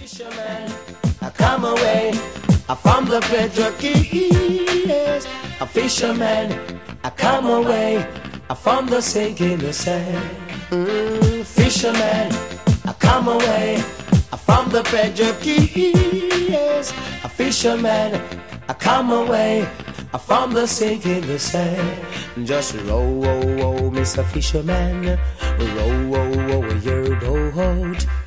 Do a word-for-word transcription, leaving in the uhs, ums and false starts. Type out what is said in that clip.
Fisherman, I come away I from the Pedro Keys. A fisherman, I come away I from the sinking the sand. Mm, fisherman, I come away I from the Pedro Keys. A fisherman, I come away I from the sinking the sand. Just row, row, row, Mister Fisherman, row, row, row your boat.